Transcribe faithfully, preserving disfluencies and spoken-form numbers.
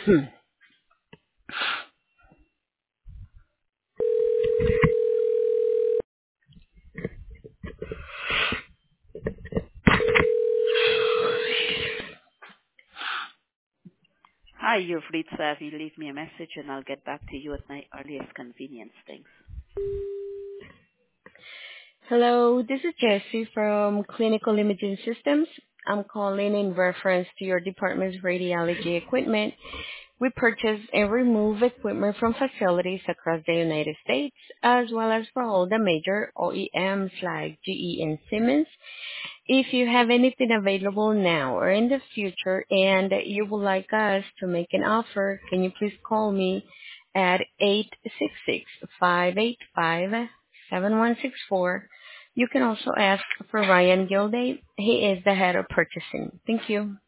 Hi, you've reached Savvy. Leave me a message and I'll get back to you at my earliest convenience. Thanks. Hello, this is Jessie from Clinical Imaging Systems. I'm calling in reference to your department's radiology equipment. We purchase and remove equipment from facilities across the United States, as well as for all the major O E Ms like G E and Siemens. If you have anything available now or in the future and you would like us to make an offer, can you please call me at eight six six, five eight five, seven one six four. You can also ask for Ryan Gilday. He is the head of purchasing. Thank you.